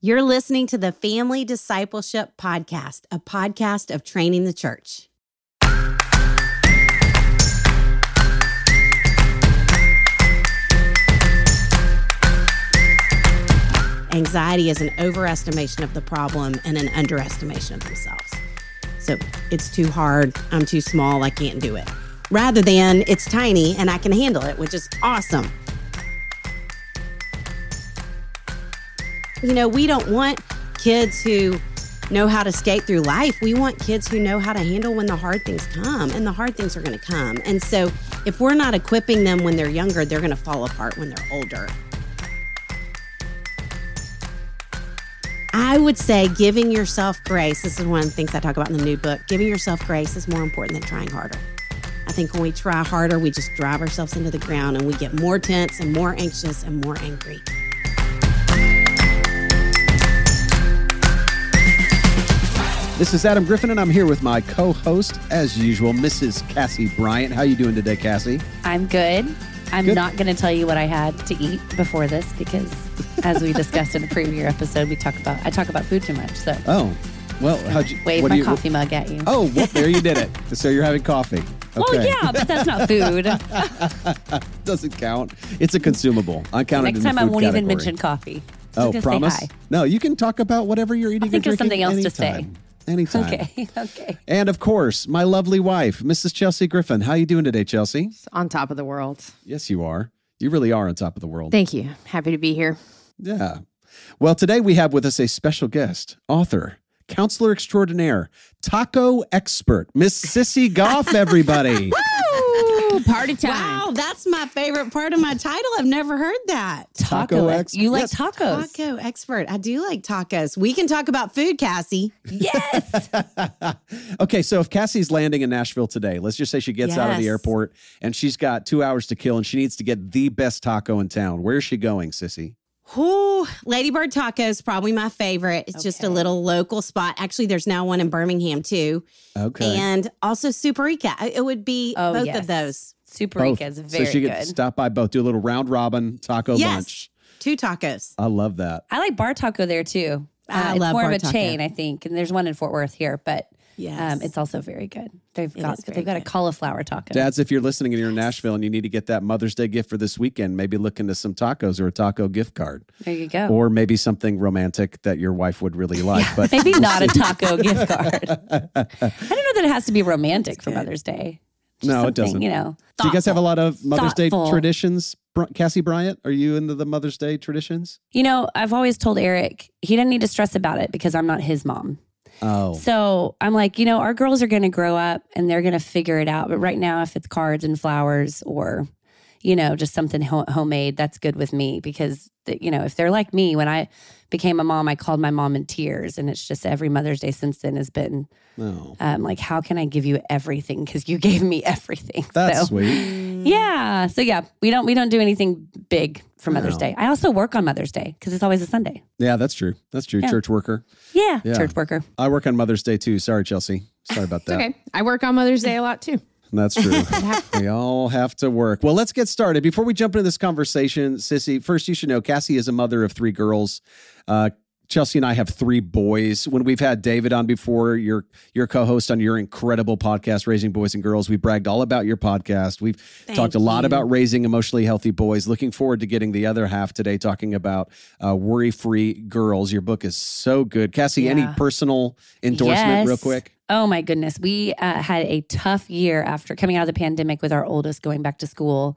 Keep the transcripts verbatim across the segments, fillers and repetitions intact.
You're listening to the Family Discipleship Podcast, a podcast of Training the Church. Anxiety is an overestimation of the problem and an underestimation of themselves. So it's too hard, I'm too small, I can't do it. Rather than it's tiny and I can handle it, which is awesome. You know, we don't want kids who know how to skate through life. We want kids who know how to handle when the hard things come, and the hard things are going to come. And so if we're not equipping them when they're younger, they're going to fall apart when they're older. I would say giving yourself grace, this is one of the things I talk about in the new book, giving yourself grace is more important than trying harder. I think when we try harder, we just drive ourselves into the ground and we get more tense and more anxious and more angry. This is Adam Griffin, and I'm here with my co-host, as usual, Missus Cassie Bryant. How you doing today, Cassie? I'm good. I'm Good. not going to tell you what I had to eat before this because, as we discussed in a previous episode, we talk about I talk about food too much. So, Oh, well, how'd you... wave what my do you, coffee mug at you. Oh, well, there you did it. So you're having coffee. Well, Okay. yeah, but that's not food. Doesn't count. It's a consumable. I count it Next in the time I food won't even category. mention coffee. Oh, Just promise? Say hi. No, you can talk about whatever you're eating I'll think or of drinking something else to anytime. say. Anytime. Okay, okay. And of course, my lovely wife, Missus Chelsea Griffin. How you doing today, Chelsea? On top of the world. Yes, you are. You really are on top of the world. Thank you. Happy to be here. Yeah. Well, today we have with us a special guest, author, counselor extraordinaire, taco expert, Miss Sissy Goff, everybody. Woo! Party time. Wow, that's my favorite part of my title. I've never heard that. Taco ex- ex- You like yes. tacos? Taco expert. I do like tacos. We can talk about food, Cassie. Yes. Okay, so if Cassie's landing in Nashville today, let's just say she gets out of the Yes. airport and she's got two hours to kill and she needs to get the best taco in town. Where's she going, Sissy? Ooh, Ladybird Tacos, probably my favorite. It's just a Okay. little local spot. Actually, there's now one in Birmingham too. Okay. And also Superica. It would be Oh, both yes. of those. Super Both. Rica is very so she good. could stop by both, do a little round robin taco Yes. lunch. Two tacos. I love that. I like Bar Taco there too. Uh, I it's love more Bar of a Taco. chain, I think, and there's one in Fort Worth here, but Yes. um, it's also very good. They've It got is very they've got a good. cauliflower taco. Dads, if you're listening and you're in Nashville and you need to get that Mother's Day gift for this weekend, maybe look into some tacos or a taco gift card. There you go. Or maybe something romantic that your wife would really like. But Maybe not a taco gift card. I don't know that it has to be romantic for good. Mother's Day. Just No, it something, doesn't. You know, do you guys have a lot of Mother's Day Thoughtful. traditions? Br- Cassie Bryant, are you into the Mother's Day traditions? You know, I've always told Eric he doesn't need to stress about it because I'm not his mom. Oh, So I'm like, you know, our girls are going to grow up and they're going to figure it out. But right now, if it's cards and flowers or, you know, just something ho- homemade, that's good with me because, the, you know, if they're like me, when I became a mom, I called my mom in tears. And it's just every Mother's Day since then has been no. um, like, how can I give you everything? Because you gave me everything. That's so, sweet. Yeah. So yeah, we don't we don't do anything big for Mother's No. Day. I also work on Mother's Day because it's always a Sunday. Yeah, that's true. That's true. Yeah. Church worker. Yeah. Yeah. Church worker. I work on Mother's Day too. Sorry, Chelsea. Sorry about It's that. okay. I work on Mother's Day a lot too. That's true. We all have to work. Well, let's get started. Before we jump into this conversation, Sissy, first you should know Cassie is a mother of three girls. Uh, Chelsea and I have three boys. When we've had David on before, your your co-host on your incredible podcast, Raising Boys and Girls, we bragged all about your podcast. We've Thank talked a lot you. about raising emotionally healthy boys. Looking forward to getting the other half today, talking about uh, worry-free girls. Your book is so good. Cassie, any Yeah. personal endorsement Yes. real quick? Oh my goodness. We uh, had a tough year after coming out of the pandemic with our oldest going back to school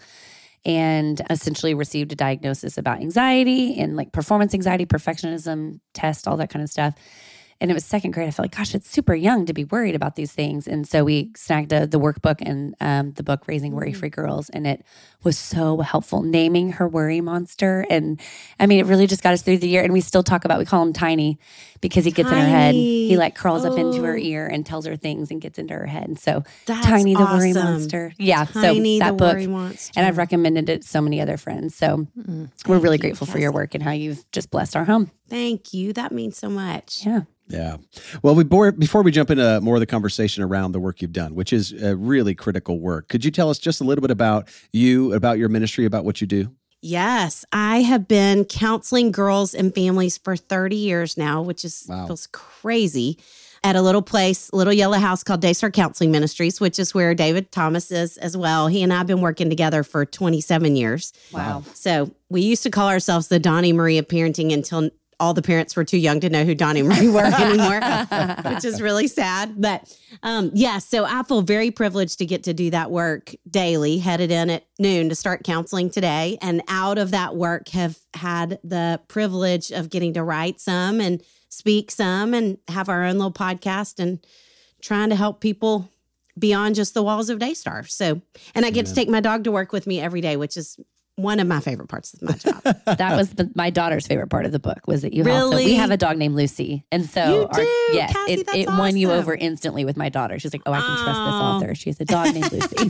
and essentially received a diagnosis about anxiety and like performance anxiety, perfectionism, test, all that kind of stuff. And it was second grade. I felt like, gosh, it's super young to be worried about these things. And so we snagged a, the workbook and um, the book, Raising Worry-Free Girls. And it was so helpful, naming her worry monster. And I mean, it really just got us through the year. And we still talk about, we call him Tiny because he gets in her head. Tiny. He like curls up into her Oh. ear and tells her things and gets into her head. And so That's Tiny the Worry awesome. Monster. Yeah. Tiny so that the book. Worry Monster. And I've recommended it to so many other friends. So we're really you, grateful for your Cassie. work and how you've just blessed our home. Thank you. That means so much. Yeah. Yeah. Well, we bore, before we jump into more of the conversation around the work you've done, which is uh, really critical work, could you tell us just a little bit about you, about your ministry, about what you do? Yes, I have been counseling girls and families for thirty years now, which is Wow. feels crazy, at a little place, little yellow house called Daystar Counseling Ministries, which is where David Thomas is as well. He and I have been working together for twenty-seven years. Wow. So we used to call ourselves the Donnie Marie of parenting until all the parents were too young to know who Donnie Marie were anymore, which is really sad. But um, yes, yeah, so I feel very privileged to get to do that work daily, headed in at noon to start counseling today. And out of that work have had the privilege of getting to write some and speak some and have our own little podcast and trying to help people beyond just the walls of Daystar. So, and I get Amen. to take my dog to work with me every day, which is one of my favorite parts of my job. That was the, my daughter's favorite part of the book was that you also, Really? we have a dog named Lucy. And so You our, do? yes, Cassie, it, that's it won you awesome. over instantly with my daughter. She's like, oh, I can trust this Oh. author. She has a dog named Lucy.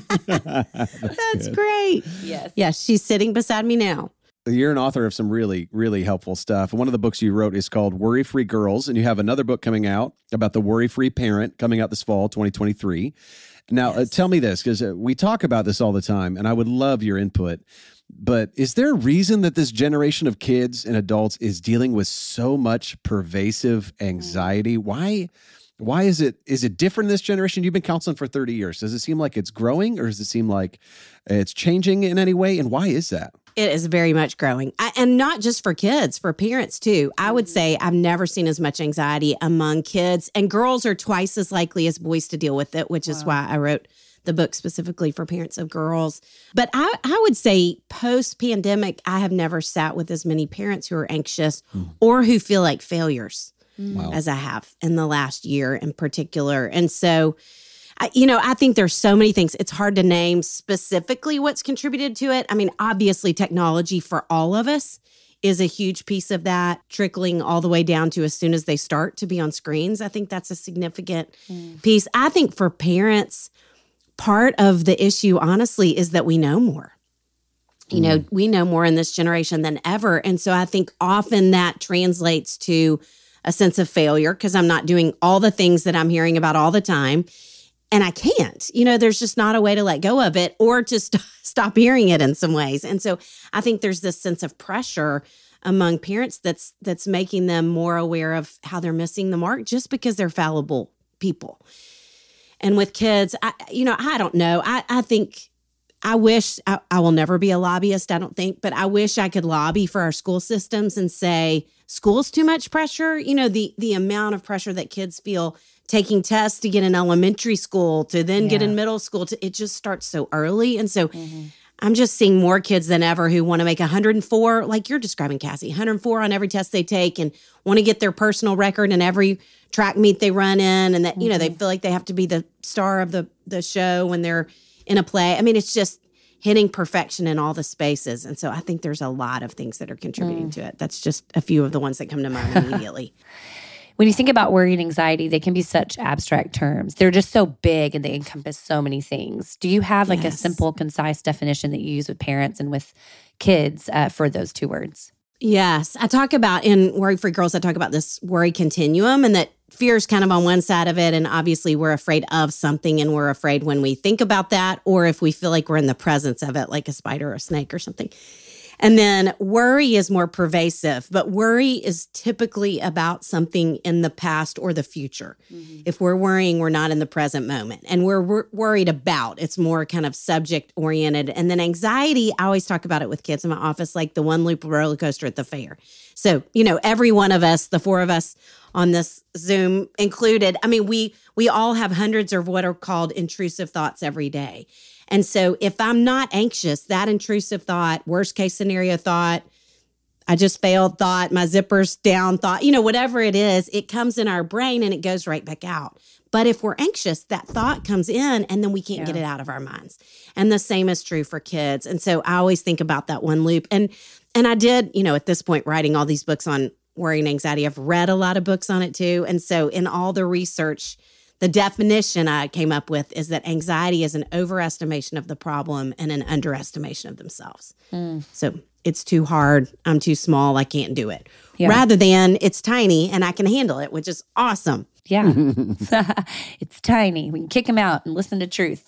That's great. Yes. Yes, she's sitting beside me now. You're an author of some really, really helpful stuff. One of the books you wrote is called Worry Free Girls, and you have another book coming out about the worry free parent coming out this fall, twenty twenty-three. Now, uh, tell me this, because uh, we talk about this all the time, and I would love your input. But is there a reason that this generation of kids and adults is dealing with so much pervasive anxiety? Why? Why is it is it different in this generation? You've been counseling for thirty years. Does it seem like it's growing, or does it seem like it's changing in any way? And why is that? It is very much growing. I, and not just for kids, for parents too. I would say I've never seen as much anxiety among kids, and girls are twice as likely as boys to deal with it, which is why I wrote the book specifically for parents of girls. But I, I would say post-pandemic, I have never sat with as many parents who are anxious or who feel like failures Wow. as I have in the last year in particular. And so, I, you know, I think there's so many things. It's hard to name specifically what's contributed to it. I mean, obviously technology for all of us is a huge piece of that, trickling all the way down to as soon as they start to be on screens. I think that's a significant Mm. piece. I think for parents, part of the issue, honestly, is that we know more. You know, we know more in this generation than ever. And so I think often that translates to a sense of failure because I'm not doing all the things that I'm hearing about all the time. And I can't. You know, there's just not a way to let go of it or to st- stop hearing it in some ways. And so I think there's this sense of pressure among parents that's that's making them more aware of how they're missing the mark just because they're fallible people. And with kids, I, you know, I don't know. I, I think, I wish, I, I will never be a lobbyist, I don't think, but I wish I could lobby for our school systems and say, school's too much pressure. You know, the the amount of pressure that kids feel taking tests to get in elementary school, to then get Yeah. in middle school, to, it just starts so early. And so I'm just seeing more kids than ever who want to make one hundred four, like you're describing, Cassie, one hundred four on every test they take and want to get their personal record in every track meet they run in. And that, you know, they feel like they have to be the star of the, the show when they're in a play. I mean, it's just hitting perfection in all the spaces. And so I think there's a lot of things that are contributing to it. That's just a few of the ones that come to mind immediately. When you think about worry and anxiety, they can be such abstract terms. They're just so big and they encompass so many things. Do you have like a Yes. simple, concise definition that you use with parents and with kids uh, for those two words? Yes. I talk about in Worry Free Girls, I talk about this worry continuum and that fear is kind of on one side of it. And obviously we're afraid of something and we're afraid when we think about that or if we feel like we're in the presence of it, like a spider or a snake or something. And then worry is more pervasive, but worry is typically about something in the past or the future. Mm-hmm. If we're worrying, we're not in the present moment. And we're, we're worried about, it's more kind of subject oriented. And then anxiety, I always talk about it with kids in my office, like the one loop roller coaster at the fair. So, you know, every one of us, the four of us on this Zoom included, I mean, we we all have hundreds of what are called intrusive thoughts every day. And so if I'm not anxious, that intrusive thought, worst case scenario thought, I just failed thought, my zipper's down thought, you know, whatever it is, it comes in our brain and it goes right back out. But if we're anxious, that thought comes in and then we can't Yeah. get it out of our minds. And the same is true for kids. And so I always think about that one loop. And and I did, you know, at this point, writing all these books on worry and anxiety, I've read a lot of books on it too. And so in all the research, the definition I came up with is that anxiety is an overestimation of the problem and an underestimation of themselves. Mm. So it's too hard. I'm too small. I can't do it. Yeah. Rather than it's tiny and I can handle it, which is awesome. Yeah. It's tiny. We can kick them out and listen to truth.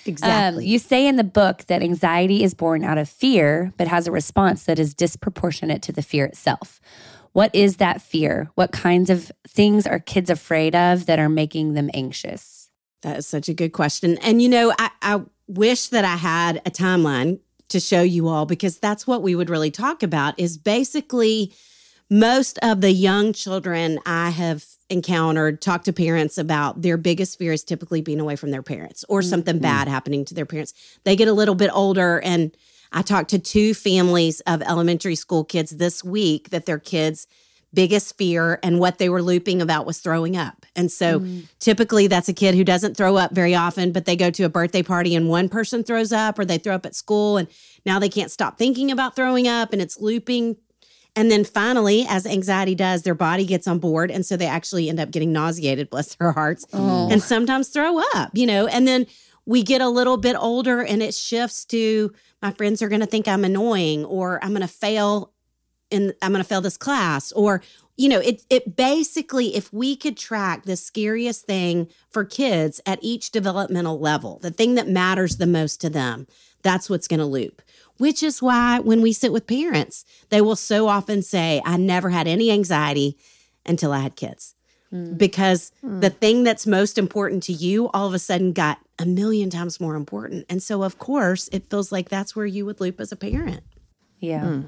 Exactly. Um, you say in the book that anxiety is born out of fear, but has a response that is disproportionate to the fear itself. What is that fear? What kinds of things are kids afraid of that are making them anxious? That is such a good question. And, you know, I, I wish that I had a timeline to show you all, because that's what we would really talk about is basically most of the young children I have encountered talk to parents about their biggest fear is typically being away from their parents or something mm-hmm. bad happening to their parents. They get a little bit older, and I talked to two families of elementary school kids this week that their kids' biggest fear and what they were looping about was throwing up. And so mm. typically that's a kid who doesn't throw up very often, but they go to a birthday party and one person throws up, or they throw up at school and now they can't stop thinking about throwing up and it's looping. And then finally, as anxiety does, their body gets on board. And so they actually end up getting nauseated, bless their hearts, oh. and sometimes throw up, you know. And then we get a little bit older and it shifts to my friends are going to think I'm annoying, or I'm going to fail and I'm going to fail this class, or, you know, it it basically, if we could track the scariest thing for kids at each developmental level, the thing that matters the most to them, that's what's going to loop. Which is why when we sit with parents, they will so often say, I never had any anxiety until I had kids. Mm. Because mm. the thing that's most important to you all of a sudden got a million times more important. And so, of course, it feels like that's where you would loop as a parent. Yeah. Mm.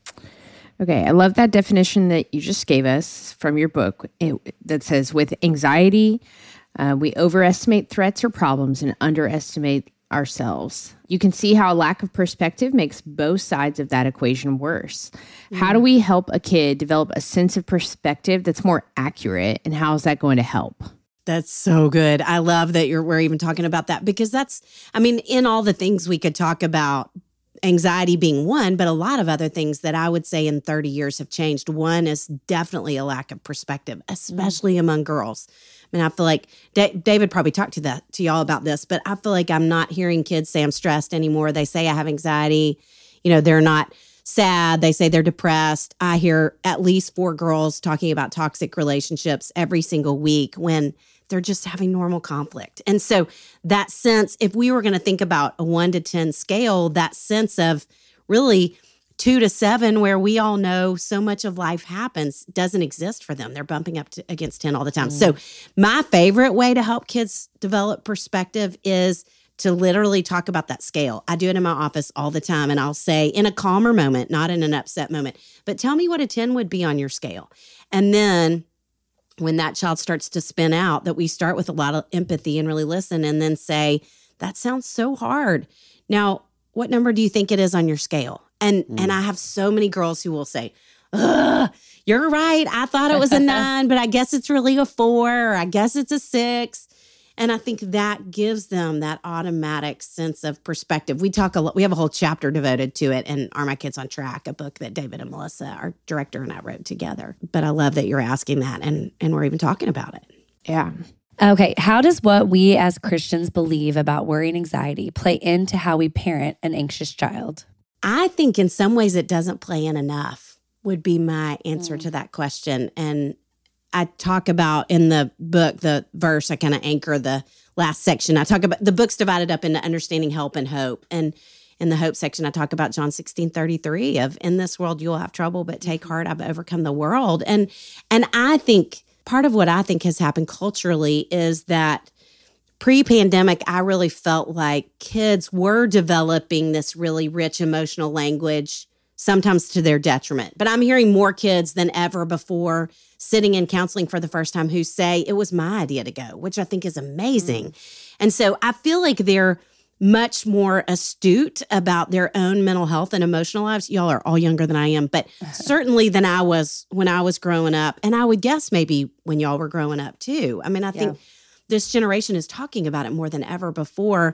Okay, I love that definition that you just gave us from your book it, that says, with anxiety, uh, we overestimate threats or problems and underestimate ourselves. You can see how a lack of perspective makes both sides of that equation worse. Mm. How do we help a kid develop a sense of perspective that's more accurate, and how is that going to help? That's so good. I love that you're we're even talking about that, because that's, I mean, in all the things we could talk about, anxiety being one, but a lot of other things that I would say in thirty years have changed. One is definitely a lack of perspective, especially mm. among girls. I mean, I feel like D- David probably talked to that to y'all about this, but I feel like I'm not hearing kids say I'm stressed anymore. They say I have anxiety. You know, they're not sad. They say they're depressed. I hear at least four girls talking about toxic relationships every single week when they're just having normal conflict. And so that sense, if we were going to think about a one to ten scale, that sense of really two to seven, where we all know so much of life happens, doesn't exist for them. They're bumping up to, against ten all the time. Mm. So my favorite way to help kids develop perspective is to literally talk about that scale. I do it in my office all the time, and I'll say in a calmer moment, not in an upset moment, but tell me what a ten would be on your scale. And then when that child starts to spin out, that we start with a lot of empathy and really listen, and then say, that sounds so hard. Now, what number do you think it is on your scale? And mm. and I have so many girls who will say, ugh, you're right. I thought it was a nine, but I guess it's really a four, or I guess it's a six. And I think that gives them that automatic sense of perspective. We talk a lot. We have a whole chapter devoted to it in Are My Kids on Track, a book that David and Melissa, our director, and I wrote together. But I love that you're asking that, and, and we're even talking about it. Yeah. Okay. How does what we as Christians believe about worry and anxiety play into how we parent an anxious child? I think in some ways it doesn't play in enough, would be my answer mm. to that question. And I talk about in the book, the verse, I kind of anchor the last section. I talk about, the book's divided up into understanding, help, and hope. And in the hope section, I talk about John sixteen thirty-three of, in this world, you'll have trouble, but take heart, I've overcome the world. And, and I think part of what I think has happened culturally is that pre-pandemic, I really felt like kids were developing this really rich emotional language, sometimes to their detriment. But I'm hearing more kids than ever before sitting in counseling for the first time who say, it was my idea to go, which I think is amazing. Mm. And so I feel like they're much more astute about their own mental health and emotional lives. Y'all are all younger than I am, but certainly than I was when I was growing up. And I would guess maybe when y'all were growing up too. I mean, I think yeah. this generation is talking about it more than ever before.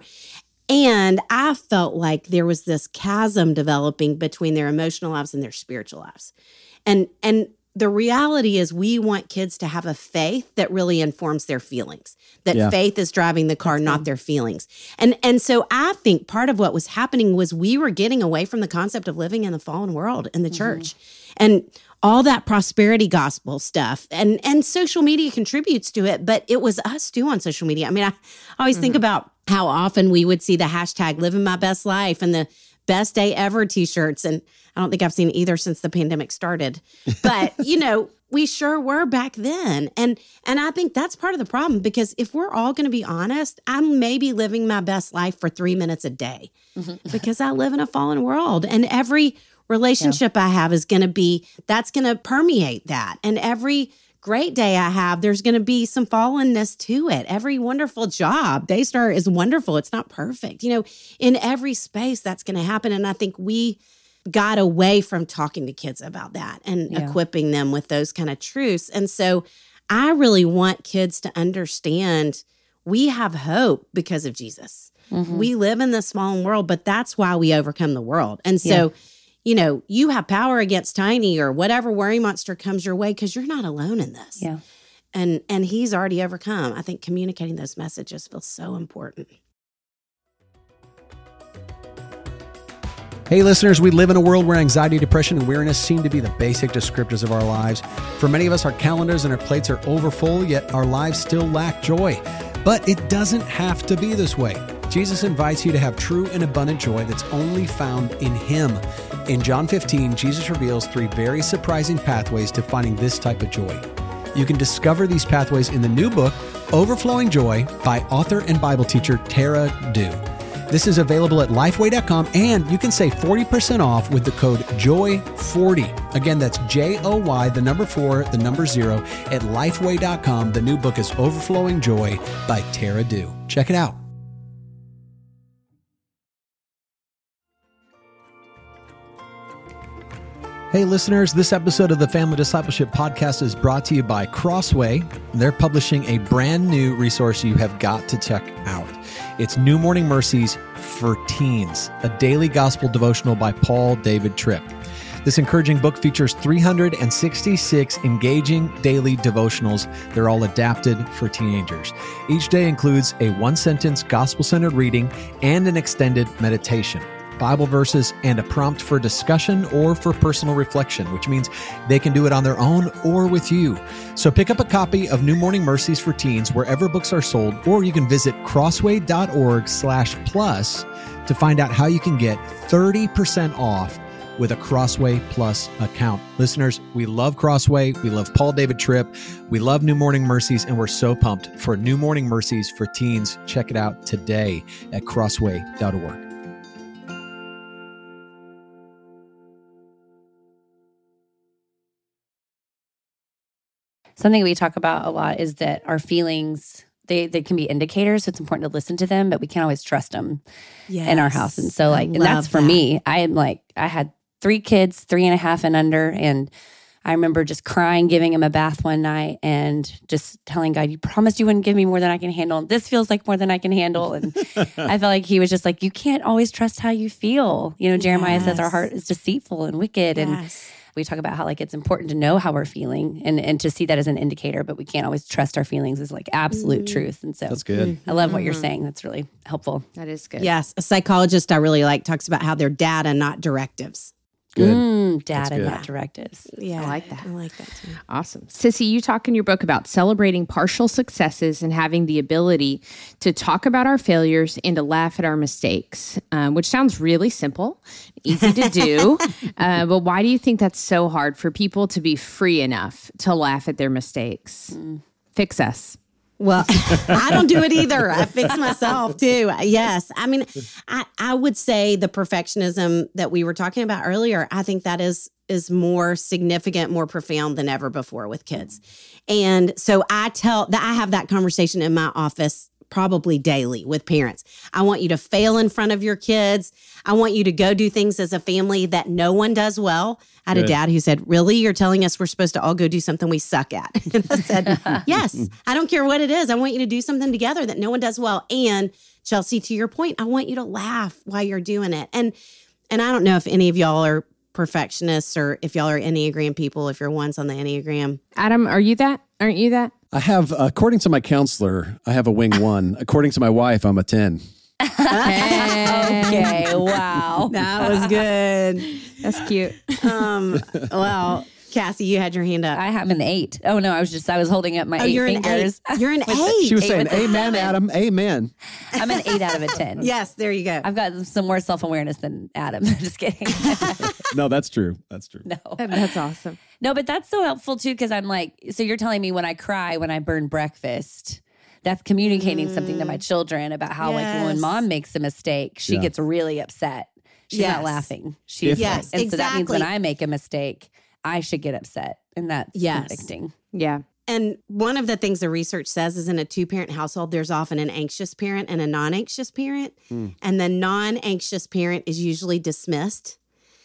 And I felt like there was this chasm developing between their emotional lives and their spiritual lives. And and the reality is we want kids to have a faith that really informs their feelings, that yeah. faith is driving the car, That's not good. Their feelings. And and so I think part of what was happening was we were getting away from the concept of living in the fallen world in the mm-hmm. church. And all that prosperity gospel stuff. And and social media contributes to it, but it was us too on social media. I mean, I always mm-hmm. think about how often we would see the hashtag living my best life and the best day ever t-shirts. And I don't think I've seen either since the pandemic started. But, you know, we sure were back then. And and I think that's part of the problem, because if we're all going to be honest, I'm maybe living my best life for three minutes a day mm-hmm. because I live in a fallen world. And every relationship yeah. I have is going to be, that's going to permeate that. And every great day I have, there's going to be some fallenness to it. Every wonderful job, Daystar is wonderful. It's not perfect. You know, in every space that's going to happen. And I think we got away from talking to kids about that and yeah. equipping them with those kind of truths. And so I really want kids to understand we have hope because of Jesus. Mm-hmm. We live in this small world, but that's why we overcome the world. And so, yeah. you know, you have power against Tiny or whatever worry monster comes your way because you're not alone in this. Yeah. And and he's already overcome. I think communicating those messages feels so important. Hey, listeners, we live in a world where anxiety, depression, and weariness seem to be the basic descriptors of our lives. For many of us, our calendars and our plates are overfull, yet our lives still lack joy. But it doesn't have to be this way. Jesus invites you to have true and abundant joy that's only found in Him. In John fifteen, Jesus reveals three very surprising pathways to finding this type of joy. You can discover these pathways in the new book, Overflowing Joy, by author and Bible teacher Tara Dew. This is available at lifeway dot com, and you can save forty percent off with the code joy forty. Again, that's J O Y, the number four, the number zero, at lifeway dot com. The new book is Overflowing Joy by Tara Dew. Check it out. Hey listeners, this episode of the Family Discipleship Podcast is brought to you by Crossway. They're publishing a brand new resource you have got to check out. It's New Morning Mercies for Teens, a daily gospel devotional by Paul David Tripp. This encouraging book features three hundred sixty-six engaging daily devotionals. They're all adapted for teenagers. Each day includes a one-sentence gospel-centered reading and an extended meditation, Bible verses, and a prompt for discussion or for personal reflection, which means they can do it on their own or with you. So pick up a copy of New Morning Mercies for Teens wherever books are sold, or you can visit crossway.org slash plus to find out how you can get thirty percent off with a Crossway Plus account. Listeners, we love Crossway. We love Paul David Tripp. We love New Morning Mercies, and we're so pumped for New Morning Mercies for Teens. Check it out today at crossway dot org. Something we talk about a lot is that our feelings, they, they can be indicators. So it's important to listen to them, but we can't always trust them yes. in our house. And so like, and that's for that. me. I am like, I had three kids, three and a half and under. And I remember just crying, giving him a bath one night and just telling God, you promised you wouldn't give me more than I can handle. And this feels like more than I can handle. And I felt like he was just like, you can't always trust how you feel. You know, Jeremiah yes. says our heart is deceitful and wicked. Yes. And we talk about how like it's important to know how we're feeling and, and to see that as an indicator, but we can't always trust our feelings as like absolute mm. truth. And so that's good. I love what you're saying. That's really helpful. That is good. Yes. A psychologist I really like talks about how they're data, not directives. Good. Mm, data, not directives. Yeah, I like that. I like that too. Awesome. Sissy, you talk in your book about celebrating partial successes and having the ability to talk about our failures and to laugh at our mistakes, um, which sounds really simple, easy to do. uh, but why do you think that's so hard for people to be free enough to laugh at their mistakes? Mm. Fix us. Well, I don't do it either. I fix myself too. Yes. I mean, I, I would say the perfectionism that we were talking about earlier, I think that is is more significant, more profound than ever before with kids. And so I tell that I have that conversation in my office probably daily with parents. I want you to fail in front of your kids. I want you to go do things as a family that no one does well. I had Good. a dad who said, really? You're telling us we're supposed to all go do something we suck at? And I said, yes, I don't care what it is. I want you to do something together that no one does well. And Chelsea, to your point, I want you to laugh while you're doing it. And and I don't know if any of y'all are perfectionists or if y'all are Enneagram people, if you're ones on the Enneagram. Adam, are you that? Aren't you that? I have, according to my counselor, I have a wing one. According to my wife, I'm a ten. Okay, wow. That was good. That's cute. Um, well, Cassie, you had your hand up. I have an eight. Oh no, I was just I was holding up my oh, eight you're fingers. An eight. You're an eight. She was Eight saying, with a amen, seven. Adam, amen. I'm an eight out of a ten. Yes, there you go. I've got some more self awareness than Adam. Just kidding. No, that's true. That's true. No. That's awesome. No, but that's so helpful too, because I'm like, so you're telling me when I cry, when I burn breakfast, that's communicating something to my children about how, like, when Yes. mom makes a mistake, she Yeah. gets really upset. She's Yes. not laughing. She's Yes, and so that means when exactly. I make a mistake, I should get upset, and that's Yes. convicting. Yeah. And one of the things the research says is in a two parent household, there's often an anxious parent and a non anxious parent. And the non anxious parent is usually dismissed.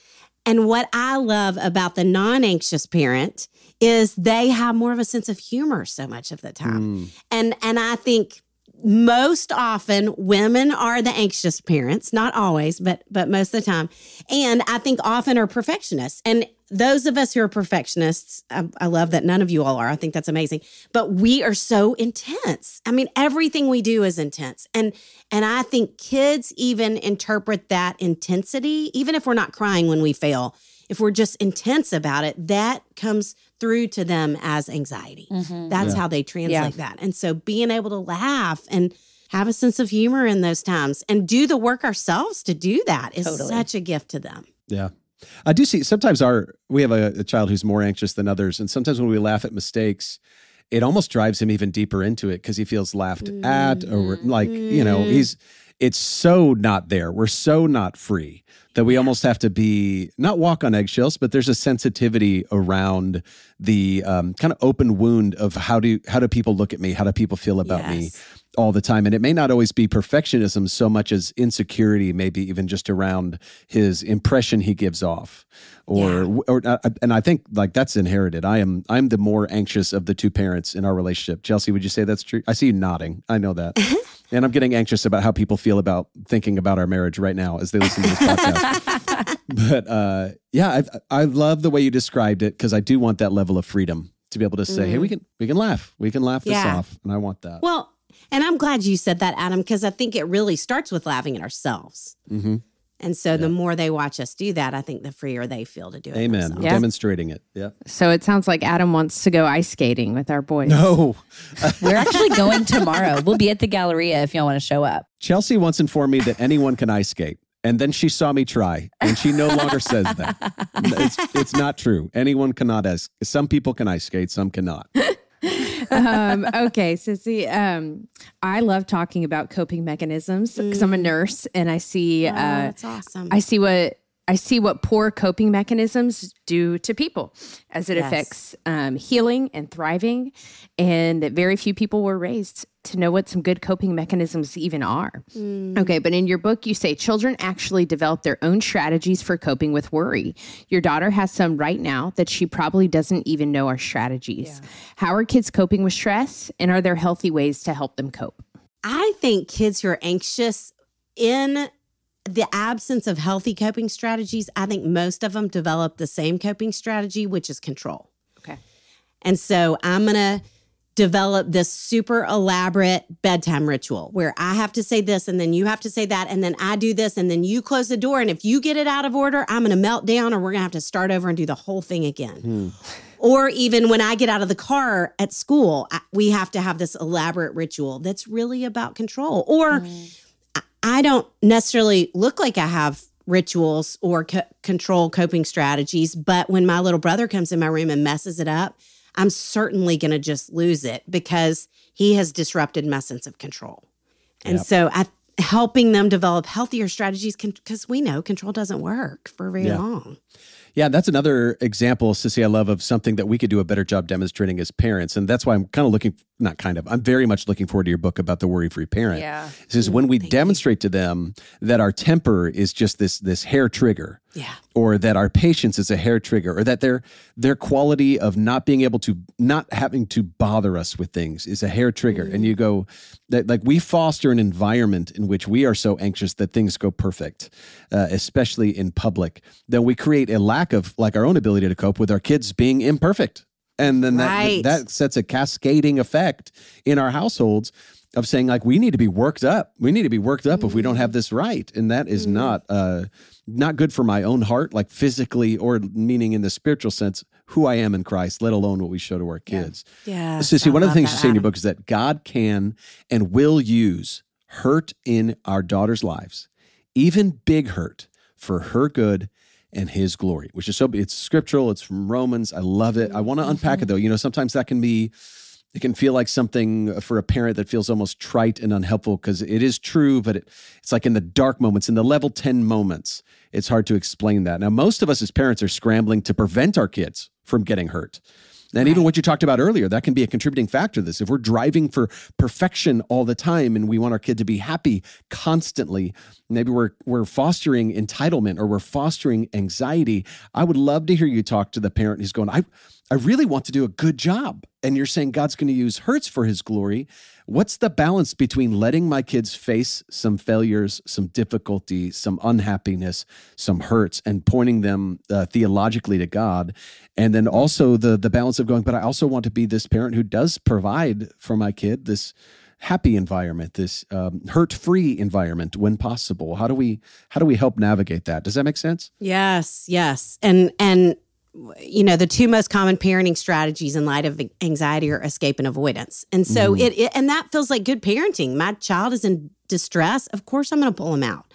And what I love about the non anxious parent is they have more of a sense of humor so much of the time. And, and I think most often women are the anxious parents, not always, but but most of the time. And I think often are perfectionists. And those of us who are perfectionists, I, I love that none of you all are. I think that's amazing. But we are so intense. I mean, everything we do is intense. And and I think kids even interpret that intensity, even if we're not crying when we fail, if we're just intense about it, that comes through to them as anxiety. That's how they translate that. And so being able to laugh and have a sense of humor in those times and do the work ourselves to do that is Totally. such a gift to them. Yeah. I do see sometimes our, we have a, a child who's more anxious than others. And sometimes when we laugh at mistakes, it almost drives him even deeper into it because he feels laughed at or like, you know, he's, it's so not there. We're so not free that we almost have to be, not walk on eggshells, but there's a sensitivity around the um, kind of open wound of how do, how do people look at me? How do people feel about me? Yes. All the time. And it may not always be perfectionism so much as insecurity, maybe even just around his impression he gives off. Or, Yeah. or uh, and I think like that's inherited. I am, I'm the more anxious of the two parents in our relationship. Chelsea, would you say that's true? I see you nodding. I know that. And I'm getting anxious about how people feel about thinking about our marriage right now as they listen to this podcast. But uh, yeah, I, I love the way you described it because I do want that level of freedom to be able to say, hey, we can, we can laugh. We can laugh this Yeah. off. And I want that. Well, and I'm glad you said that, Adam, because I think it really starts with laughing at ourselves. Mm-hmm. And so the more they watch us do that, I think the freer they feel to do it. Amen. themselves. Yeah. Demonstrating it. Yeah. So it sounds like Adam wants to go ice skating with our boys. No. We're actually going tomorrow. We'll be at the Galleria if y'all want to show up. Chelsea once informed me that anyone can ice skate. And then she saw me try, and she no longer says that. It's, it's not true. Anyone cannot ice. Some people can ice skate, some cannot. um, okay, Sissy, um, I love talking about coping mechanisms because I'm a nurse and I see Oh, uh, that's awesome. I see what I see what poor coping mechanisms do to people as it Yes. affects um, healing and thriving, and that very few people were raised to know what some good coping mechanisms even are. Okay, but in your book, you say children actually develop their own strategies for coping with worry. Your daughter has some right now that she probably doesn't even know are strategies. How are kids coping with stress, and are there healthy ways to help them cope? I think kids who are anxious in the absence of healthy coping strategies, I think most of them develop the same coping strategy, which is control. Okay. And so I'm going to develop this super elaborate bedtime ritual where I have to say this and then you have to say that and then I do this and then you close the door. And if you get it out of order, I'm going to melt down or we're going to have to start over and do the whole thing again. Or even when I get out of the car at school, I, we have to have this elaborate ritual that's really about control. Or I, I don't necessarily look like I have rituals or co- control coping strategies, but when my little brother comes in my room and messes it up, I'm certainly going to just lose it because he has disrupted my sense of control. And Yep. so I helping them develop healthier strategies because we know control doesn't work for very Yeah. long. Yeah, that's another example, Sissy, I love of something that we could do a better job demonstrating as parents. And that's why I'm kind of looking, not kind of, I'm very much looking forward to your book about the worry-free parent. Yeah. This is when we demonstrate to them that our temper is just this this hair trigger. Yeah. Or that our patience is a hair trigger, or that their their quality of not being able to, not having to bother us with things is a hair trigger. And you go, that like we foster an environment in which we are so anxious that things go perfect, uh, especially in public, then we create a lack of like our own ability to cope with our kids being imperfect. And then that, Right. that sets a cascading effect in our households of saying like, we need to be worked up. We need to be worked up if we don't have this right. And that is not, uh, not good for my own heart, like physically or meaning in the spiritual sense, who I am in Christ, let alone what we show to our kids. Yeah. Sissy, I one of the love things that, you say in your Adam. book is that God can and will use hurt in our daughters' lives, even big hurt, for her good and his glory, which is so, it's scriptural. It's from Romans. I love it. I want to unpack it though. You know, sometimes that can be, it can feel like something for a parent that feels almost trite and unhelpful because it is true, but it, it's like in the dark moments, in the level ten moments, it's hard to explain that. Now, most of us as parents are scrambling to prevent our kids from getting hurt. And even what you talked about earlier, that can be a contributing factor to this. If we're driving for perfection all the time and we want our kid to be happy constantly, maybe we're we're fostering entitlement or we're fostering anxiety. I would love to hear you talk to the parent who's going, I, I really want to do a good job. And you're saying God's going to use hurts for his glory. What's the balance between letting my kids face some failures, some difficulty, some unhappiness, some hurts, and pointing them uh, theologically to God? And then also the the balance of going, but I also want to be this parent who does provide for my kid this happy environment, this um, hurt-free environment when possible. How do we how do we help navigate that? Does that make sense? Yes, yes. And and you know, the two most common parenting strategies in light of anxiety are escape and avoidance. And so Mm. it, it and that feels like good parenting. My child is in distress. Of course, I'm going to pull him out.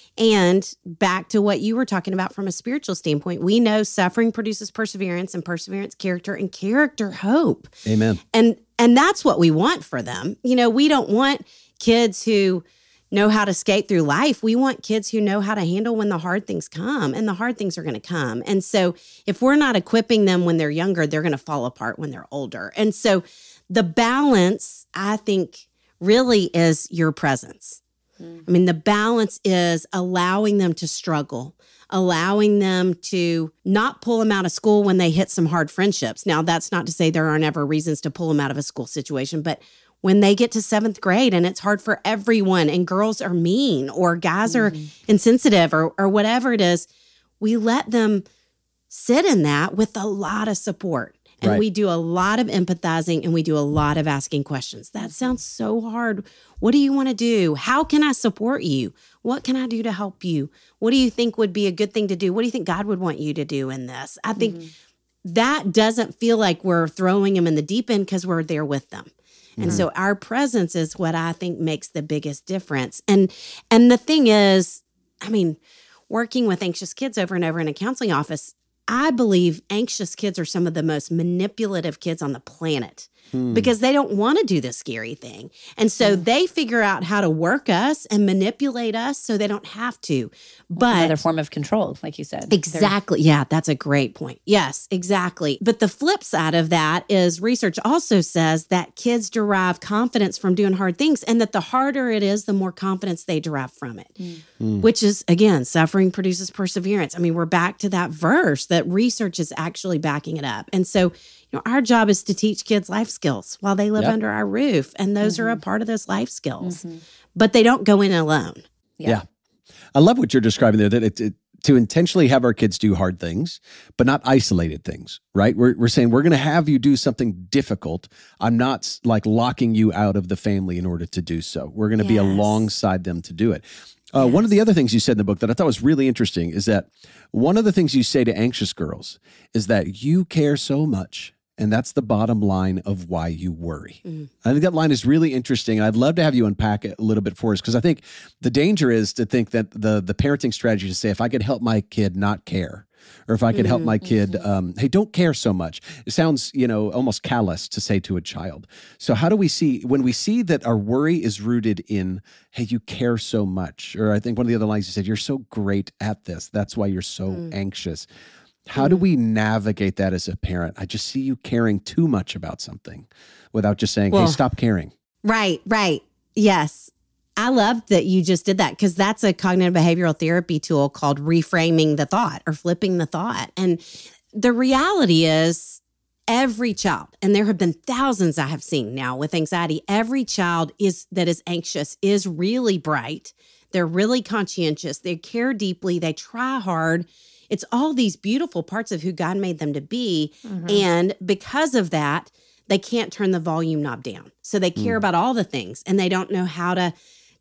And back to what you were talking about from a spiritual standpoint, we know suffering produces perseverance, and perseverance, character, and character, hope. Amen. And and that's what we want for them. You know, we don't want kids who know how to skate through life. We want kids who know how to handle when the hard things come, and the hard things are going to come. And so if we're not equipping them when they're younger, they're going to fall apart when they're older. And so the balance, I think, really is your presence. I mean, the balance is allowing them to struggle, allowing them to not pull them out of school when they hit some hard friendships. Now, that's not to say there are never reasons to pull them out of a school situation, but when they get to seventh grade and it's hard for everyone and girls are mean or guys are mm-hmm. insensitive or, or whatever it is, we let them sit in that with a lot of support. And right. we do a lot of empathizing and we do a lot of asking questions. That sounds so hard. What do you want to do? How can I support you? What can I do to help you? What do you think would be a good thing to do? What do you think God would want you to do in this? I think mm-hmm. that doesn't feel like we're throwing them in the deep end because we're there with them. And mm-hmm. so our presence is what I think makes the biggest difference. And and the thing is, I mean, working with anxious kids over and over in a counseling office, I believe anxious kids are some of the most manipulative kids on the planet hmm. because they don't want to do the scary thing. And so hmm. they figure out how to work us and manipulate us so they don't have to. But another form of control, like you said. Exactly. They're- yeah, that's a great point. Yes, exactly. But the flip side of that is research also says that kids derive confidence from doing hard things, and that the harder it is, the more confidence they derive from it, mm. Mm. which is, again, suffering produces perseverance. I mean, we're back to that verse that research is actually backing it up. And so, you know, our job is to teach kids life skills while they live yep. under our roof. And those mm-hmm. are a part of those life skills, mm-hmm. but they don't go in alone. Yeah. yeah. I love what you're describing there, that it, it, to intentionally have our kids do hard things, but not isolated things, right? We're, we're saying we're going to have you do something difficult. I'm not like locking you out of the family in order to do so. We're going to yes. be alongside them to do it. Uh, yes. One of the other things you said in the book that I thought was really interesting is that one of the things you say to anxious girls is that you care so much, and that's the bottom line of why you worry. Mm. I think that line is really interesting, and I'd love to have you unpack it a little bit for us, because I think the danger is to think that the the parenting strategy to say, if I could help my kid not care, or if I could mm-hmm. help my kid, um, hey, don't care so much. It sounds, you know, almost callous to say to a child. So how do we see, when we see that our worry is rooted in, hey, you care so much, or I think one of the other lines you said, you're so great at this, that's why you're so mm. anxious. How mm. do we navigate that as a parent? I just see you caring too much about something without just saying, well, hey, stop caring. Right, right. Yes. I love that you just did that, because that's a cognitive behavioral therapy tool called reframing the thought or flipping the thought. And the reality is every child, and there have been thousands I have seen now with anxiety, every child is that is anxious is really bright. They're really conscientious. They care deeply. They try hard. It's all these beautiful parts of who God made them to be. Mm-hmm. And because of that, they can't turn the volume knob down. So they care mm. about all the things, and they don't know how to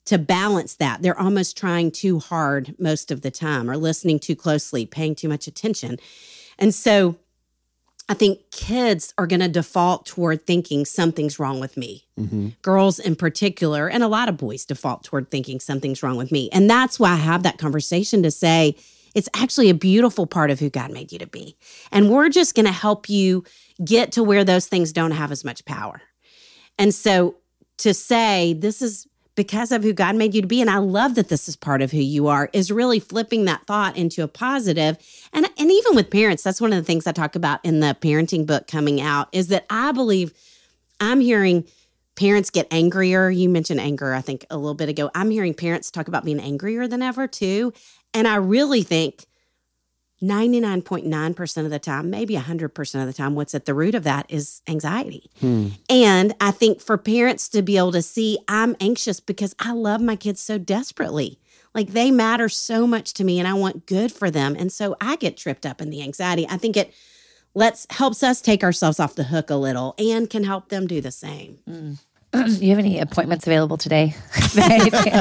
to balance that. They're almost trying too hard most of the time, or listening too closely, paying too much attention. And so I think kids are going to default toward thinking something's wrong with me. Mm-hmm. Girls in particular, and a lot of boys default toward thinking something's wrong with me. And that's why I have that conversation to say, it's actually a beautiful part of who God made you to be. And we're just going to help you get to where those things don't have as much power. And so to say, this is because of who God made you to be, and I love that this is part of who you are, is really flipping that thought into a positive. And, and even with parents, that's one of the things I talk about in the parenting book coming out, is that I believe I'm hearing parents get angrier. You mentioned anger, I think, a little bit ago. I'm hearing parents talk about being angrier than ever, too. And I really think ninety-nine point nine percent of the time, maybe one hundred percent of the time, what's at the root of that is anxiety. Hmm. And I think for parents to be able to see, I'm anxious because I love my kids so desperately. Like, they matter so much to me and I want good for them. And so I get tripped up in the anxiety. I think it lets helps us take ourselves off the hook a little and can help them do the same. Mm. Do you have any appointments available today? I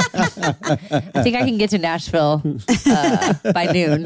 think I can get to Nashville uh, by noon.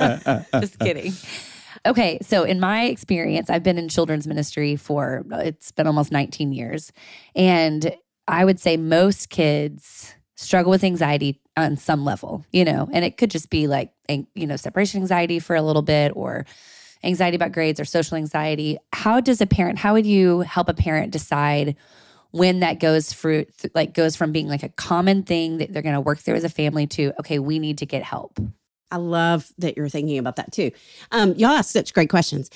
Just kidding. Okay, so in my experience, I've been in children's ministry for, it's been almost nineteen years. And I would say most kids struggle with anxiety on some level, you know, and it could just be like, you know, separation anxiety for a little bit, or anxiety about grades, or social anxiety. How does a parent, how would you help a parent decide when that goes through, like goes from being like a common thing that they're going to work through as a family to, okay, we need to get help? I love that you're thinking about that too. Um, y'all ask such great questions.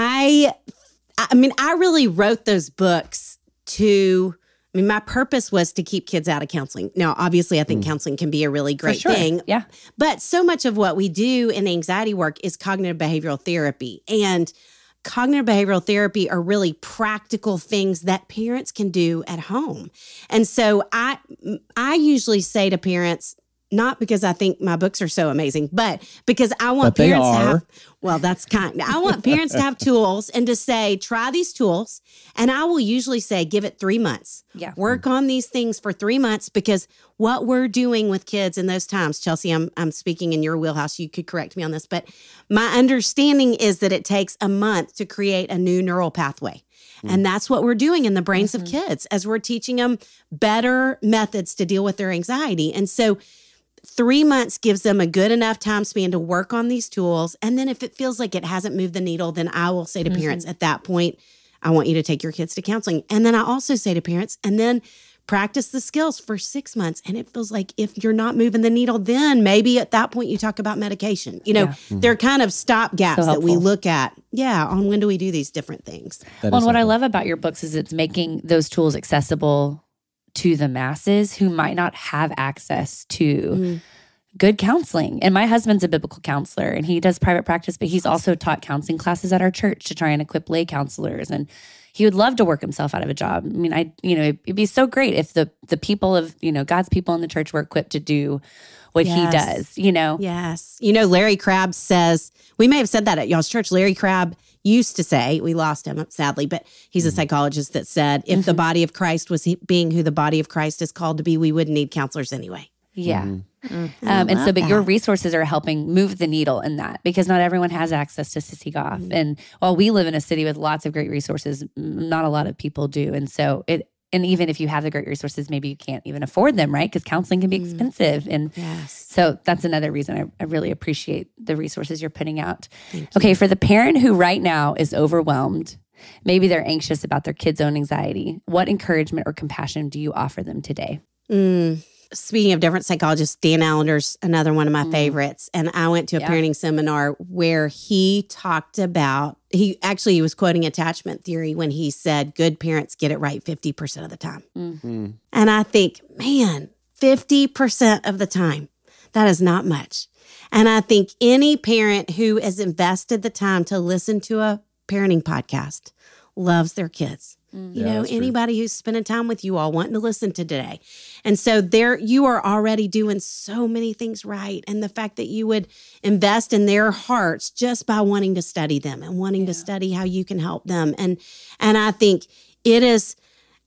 I, I mean, I really wrote those books to, I mean, my purpose was to keep kids out of counseling. Now, obviously, I think mm. counseling can be a really great sure. thing. Yeah. But so much of what we do in anxiety work is cognitive behavioral therapy. And cognitive behavioral therapy are really practical things that parents can do at home. And so I I usually say to parents, not because I think my books are so amazing, but because I want but parents they are. to have, well, that's kind. I want parents to have tools and to say, try these tools. And I will usually say, give it three months. Yeah. Work on these things for three months because what we're doing with kids in those times, Chelsea, I'm I'm speaking in your wheelhouse. You could correct me on this, but my understanding is that it takes a month to create a new neural pathway. And that's what we're doing in the brains mm-hmm. of kids as we're teaching them better methods to deal with their anxiety. And so three months gives them a good enough time span to work on these tools. And then if it feels like it hasn't moved the needle, then I will say to mm-hmm. parents at that point, I want you to take your kids to counseling. And then I also say to parents, and then practice the skills for six months. And it feels like if you're not moving the needle, then maybe at that point you talk about medication. You know, yeah. mm-hmm. they're kind of stop gaps so that we look at. Yeah. On when do we do these different things? That well, and what helpful. I love about your books is it's making those tools accessible to the masses who might not have access to mm. good counseling. And my husband's a biblical counselor and he does private practice, but he's also taught counseling classes at our church to try and equip lay counselors. And he would love to work himself out of a job. I mean, I, you know, it'd be so great if the the people of, you know, God's people in the church were equipped to do what yes. he does, you know? Yes. You know, Larry Crabb says, we may have said that at y'all's church. Larry Crabb used to say, we lost him sadly, but he's a psychologist that said, if mm-hmm. the body of Christ was he, being who the body of Christ is called to be, we wouldn't need counselors anyway. Yeah. Mm-hmm. Mm-hmm. Um, and so, but that. Your resources are helping move the needle in that because not everyone has access to Sissy Goff. Mm-hmm. And while we live in a city with lots of great resources, not a lot of people do. And so it, and even if you have the great resources, maybe you can't even afford them, right? Because counseling can be mm-hmm. expensive. And yes. so that's another reason I, I really appreciate the resources you're putting out. Okay. For the parent who right now is overwhelmed, maybe they're anxious about their kid's own anxiety, what encouragement or compassion do you offer them today? Mm. Speaking of different psychologists, Dan Allender's another one of my mm. favorites. And I went to a yeah. parenting seminar where he talked about, he actually he was quoting attachment theory when he said, good parents get it right fifty percent of the time. Mm. Mm. And I think, man, fifty percent of the time, that is not much. And I think any parent who has invested the time to listen to a parenting podcast loves their kids. You yeah, know, anybody true. Who's spending time with you all wanting to listen to today. And so there you are already doing so many things right. And the fact that you would invest in their hearts just by wanting to study them and wanting yeah. to study how you can help them. And and I think it is,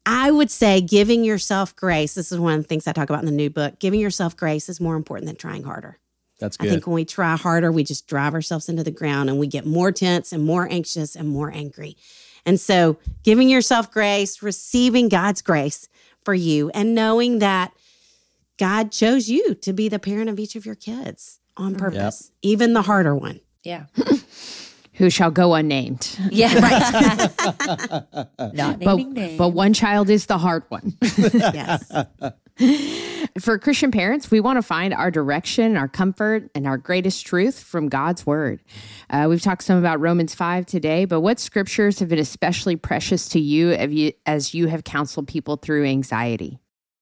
I would say giving yourself grace. This is one of the things I talk about in the new book. Giving yourself grace is more important than trying harder. That's good. I think when we try harder, we just drive ourselves into the ground and we get more tense and more anxious and more angry. And so giving yourself grace, receiving God's grace for you, and knowing that God chose you to be the parent of each of your kids on purpose, yep. even the harder one. Yeah. Who shall go unnamed. Yeah, right. Not naming but, names. But one child is the hard one. Yes. For Christian parents, we want to find our direction, our comfort, and our greatest truth from God's word. Uh, we've talked some about Romans five today, but what scriptures have been especially precious to you, you as you have counseled people through anxiety?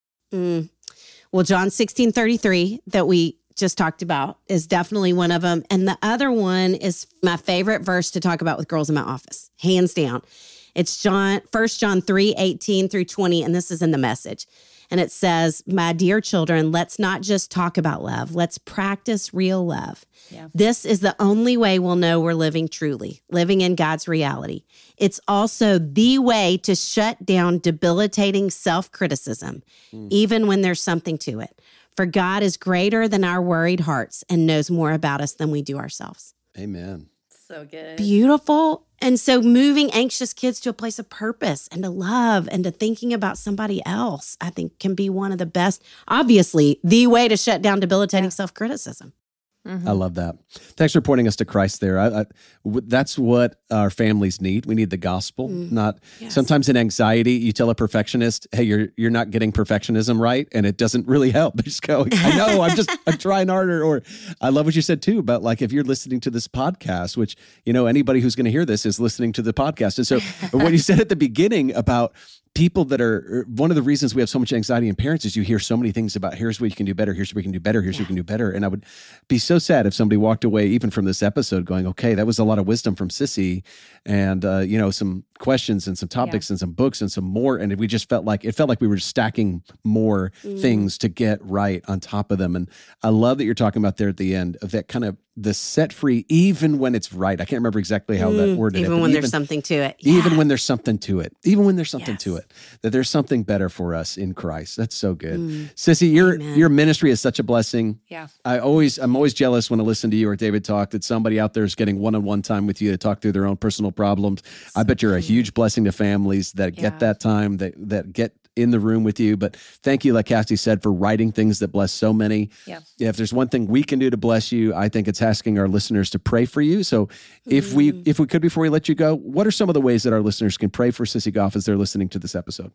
Mm. Well, John sixteen thirty-three that we just talked about is definitely one of them. And the other one is my favorite verse to talk about with girls in my office, hands down. It's John, First John three eighteen through twenty, and this is in the Message. And it says, my dear children, let's not just talk about love. Let's practice real love. Yeah. This is the only way we'll know we're living truly, living in God's reality. It's also the way to shut down debilitating self-criticism, mm. even when there's something to it. For God is greater than our worried hearts and knows more about us than we do ourselves. Amen. So good. Beautiful. And so moving anxious kids to a place of purpose and to love and to thinking about somebody else, I think can be one of the best, obviously, the way to shut down debilitating yeah. self-criticism. Mm-hmm. I love that. Thanks for pointing us to Christ there. I, I, w- that's what our families need. We need the gospel. Mm. Not yes. Sometimes in anxiety, you tell a perfectionist, "Hey, you're you're not getting perfectionism right," and it doesn't really help. They just go, "I know, I'm just I'm trying harder." Or I love what you said too about like if you're listening to this podcast, which you know anybody who's going to hear this is listening to the podcast, and so what you said at the beginning about people that are, one of the reasons we have so much anxiety in parents is you hear so many things about here's what you can do better, here's what we can do better, here's yeah. what we can do better. And I would be so sad if somebody walked away even from this episode going, okay, that was a lot of wisdom from Sissy and, uh, you know, some questions and some topics yeah. and some books and some more. And we just felt like, it felt like we were just stacking more mm. things to get right on top of them. And I love that you're talking about there at the end of that kind of the set free, even when it's right. I can't remember exactly how mm, that worded even it. When even, there's something to it. Yeah. Even when there's something to it. Even when there's something yes. to it. That there's something better for us in Christ. That's so good. Mm. Sissy, your Amen. your ministry is such a blessing. Yeah. I always, I'm always jealous when I listen to you or David talk that somebody out there is getting one-on-one time with you to talk through their own personal problems. So I bet you're a huge blessing to families that yeah. get that time, that that get in the room with you. But thank you, like Cassie said, for writing things that bless so many. Yeah. yeah. If there's one thing we can do to bless you, I think it's asking our listeners to pray for you. So if mm. we if we could, before we let you go, what are some of the ways that our listeners can pray for Sissy Goff as they're listening to this episode?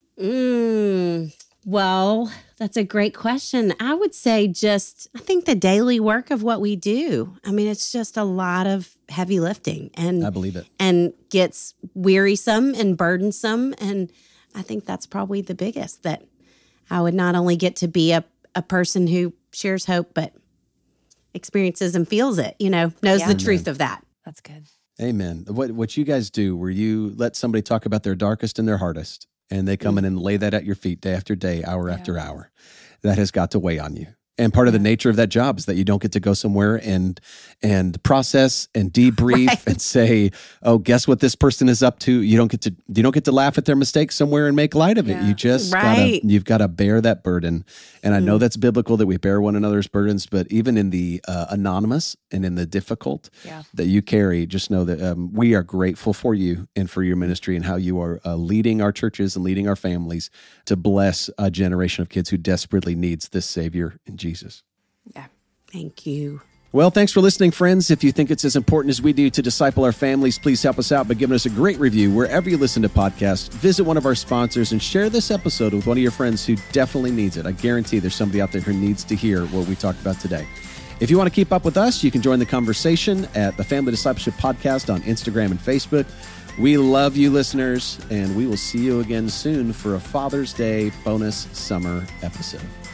Mm. Well, that's a great question. I would say just, I think the daily work of what we do. I mean, it's just a lot of heavy lifting and I believe it. And gets wearisome and burdensome. And I think that's probably the biggest, that I would not only get to be a, a person who shares hope, but experiences and feels it, you know, knows yeah. the truth Amen. Of that. That's good. Amen. What what you guys do where you let somebody talk about their darkest and their hardest, and they come mm. in and lay that at your feet day after day, hour yeah. after hour, that has got to weigh on you. And part of the nature of that job is that you don't get to go somewhere and and process and debrief right. and say, "Oh, guess what this person is up to." You don't get to you don't get to laugh at their mistakes somewhere and make light of it. Yeah. You just right. gotta you've got to bear that burden. And I know that's biblical that we bear one another's burdens, but even in the uh, anonymous and in the difficult yeah. that you carry, just know that um, we are grateful for you and for your ministry and how you are uh, leading our churches and leading our families to bless a generation of kids who desperately needs this Savior in Jesus. Yeah. Thank you. Well, thanks for listening, friends. If you think it's as important as we do to disciple our families, please help us out by giving us a great review wherever you listen to podcasts. Visit one of our sponsors and share this episode with one of your friends who definitely needs it. I guarantee there's somebody out there who needs to hear what we talked about today. If you want to keep up with us, you can join the conversation at the Family Discipleship Podcast on Instagram and Facebook. We love you, listeners, and we will see you again soon for a Father's Day bonus summer episode.